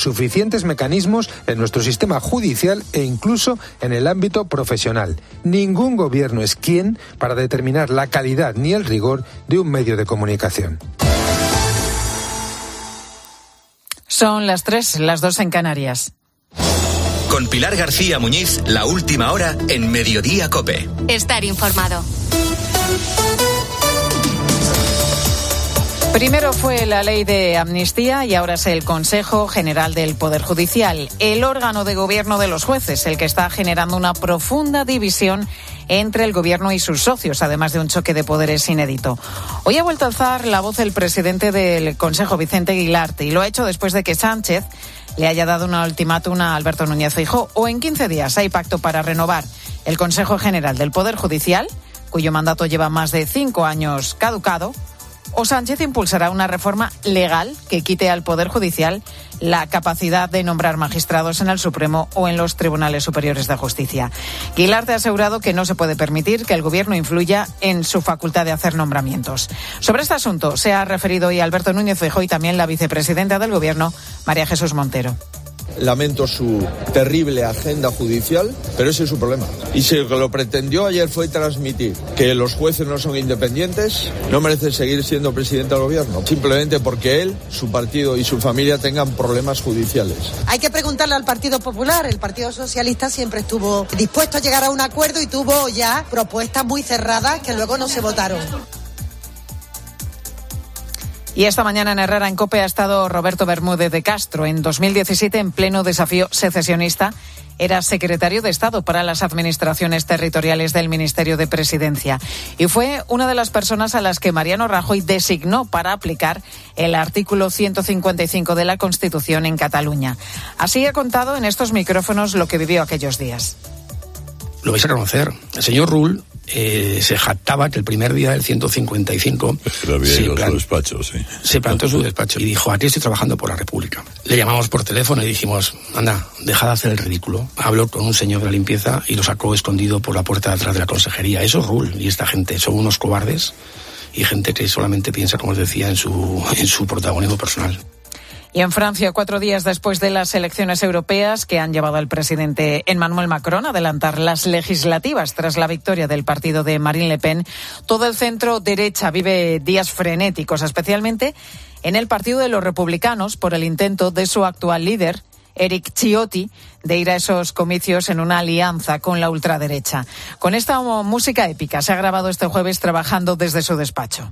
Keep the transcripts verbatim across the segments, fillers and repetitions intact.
suficientes mecanismos en nuestro sistema judicial e incluso en el ámbito profesional. Ningún gobierno es quien para determinar la calidad ni el rigor de un medio de comunicación. Son las tres, las dos en Canarias. Con Pilar García Muñiz, la última hora en Mediodía COPE. Estar informado. Primero fue la ley de amnistía y ahora es el Consejo General del Poder Judicial, el órgano de gobierno de los jueces, el que está generando una profunda división entre el gobierno y sus socios, además de un choque de poderes inédito. Hoy ha vuelto a alzar la voz el presidente del Consejo, Vicente Guilarte, y lo ha hecho después de que Sánchez le haya dado una ultimátum a Alberto Núñez Feijóo. O en quince días hay pacto para renovar el Consejo General del Poder Judicial, cuyo mandato lleva más de cinco años caducado, o Sánchez impulsará una reforma legal que quite al Poder Judicial la capacidad de nombrar magistrados en el Supremo o en los Tribunales Superiores de Justicia. Guilarte ha asegurado que no se puede permitir que el Gobierno influya en su facultad de hacer nombramientos. Sobre este asunto se ha referido hoy Alberto Núñez Feijóo y también la vicepresidenta del Gobierno, María Jesús Montero. Lamento su terrible agenda judicial, pero ese es su problema. Y si lo que lo pretendió ayer fue transmitir que los jueces no son independientes, no merece seguir siendo presidente del gobierno, simplemente porque él, su partido y su familia tengan problemas judiciales. Hay que preguntarle al Partido Popular. El Partido Socialista siempre estuvo dispuesto a llegar a un acuerdo y tuvo ya propuestas muy cerradas que luego no se votaron. Y esta mañana en Herrera, en COPE, ha estado Roberto Bermúdez de Castro. En dos mil diecisiete, en pleno desafío secesionista, era secretario de Estado para las administraciones territoriales del Ministerio de Presidencia. Y fue una de las personas a las que Mariano Rajoy designó para aplicar el artículo ciento cincuenta y cinco de la Constitución en Cataluña. Así ha contado en estos micrófonos lo que vivió aquellos días. Lo vais a conocer. El señor Rull eh, se jactaba que el primer día del ciento cincuenta y cinco se, plan- su despacho, sí. se plantó su despacho y dijo: aquí estoy trabajando por la República. Le llamamos por teléfono y dijimos: anda, deja de hacer el ridículo. Habló con un señor de la limpieza y lo sacó escondido por la puerta de atrás de la consejería. Eso es Rull, y esta gente son unos cobardes y gente que solamente piensa, como os decía, en su, en su protagonismo personal. Y en Francia, cuatro días después de las elecciones europeas que han llevado al presidente Emmanuel Macron a adelantar las legislativas tras la victoria del partido de Marine Le Pen, todo el centro derecha vive días frenéticos, especialmente en el partido de los republicanos por el intento de su actual líder, Eric Ciotti, de ir a esos comicios en una alianza con la ultraderecha. Con esta música épica se ha grabado este jueves trabajando desde su despacho.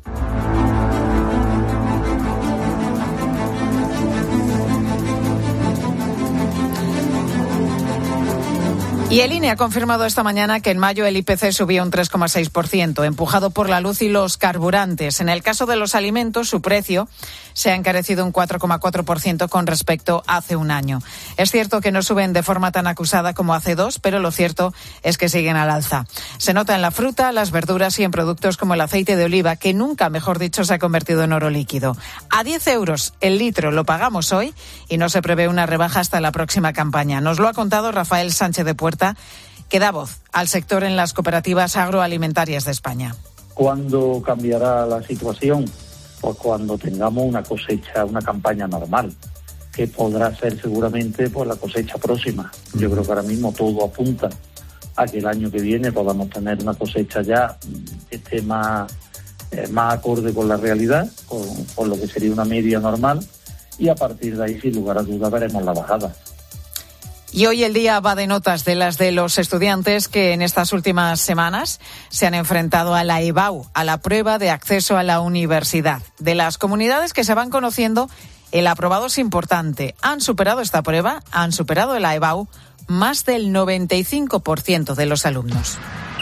Y el I N E ha confirmado esta mañana que en mayo el I P C subió un tres coma seis por ciento, empujado por la luz y los carburantes. En el caso de los alimentos, su precio se ha encarecido un cuatro coma cuatro por ciento con respecto a hace un año. Es cierto que no suben de forma tan acusada como hace dos, pero lo cierto es que siguen al alza. Se nota en la fruta, las verduras y en productos como el aceite de oliva, que nunca, mejor dicho, se ha convertido en oro líquido. A diez euros el litro lo pagamos hoy y no se prevé una rebaja hasta la próxima campaña. Nos lo ha contado Rafael Sánchez de Puerta, que da voz al sector en las cooperativas agroalimentarias de España. ¿Cuándo cambiará la situación? Pues cuando tengamos una cosecha, una campaña normal, que podrá ser seguramente pues la cosecha próxima. Yo creo que ahora mismo todo apunta a que el año que viene podamos tener una cosecha ya que esté más, eh, más acorde con la realidad, con, con lo que sería una media normal, y a partir de ahí, sin lugar a dudas, veremos la bajada. Y hoy el día va de notas de las de los estudiantes que en estas últimas semanas se han enfrentado a la E B A U, a la prueba de acceso a la universidad. De las comunidades que se van conociendo, el aprobado es importante. Han superado esta prueba, han superado la E B A U más del noventa y cinco por ciento de los alumnos.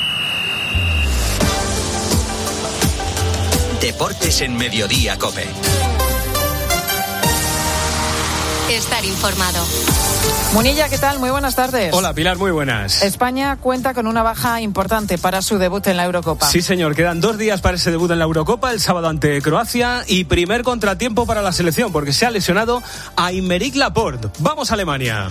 Deportes en Mediodía COPE. Estar informado. Munilla, ¿qué tal? Muy buenas tardes. Hola, Pilar, muy buenas. España cuenta con una baja importante para su debut en la Eurocopa. Sí, señor, quedan dos días para ese debut en la Eurocopa, el sábado ante Croacia, y primer contratiempo para la selección, porque se ha lesionado a Aymeric Laporte. Vamos a Alemania.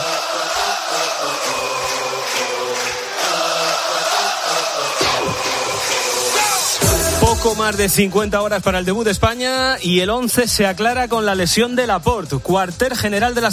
Poco más de cincuenta horas para el debut de España y el once se aclara con la lesión de Laporte, cuartel general de la